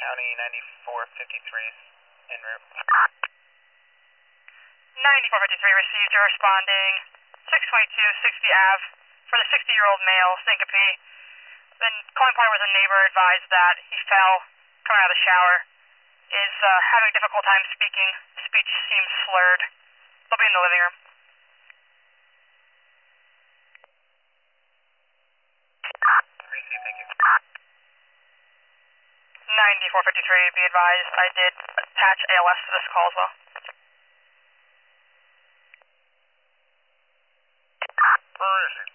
County 9453 en route. 9453 received. You're responding 622 60 Ave for the 60-year-old male, syncope. The calling point was a neighbor advised that he fell coming out of the shower. Is having a difficult time speaking. Speech seems slurred. They'll be in the living room. Received, thank you. 9453, be advised, I did attach ALS to this call as well. Where is he?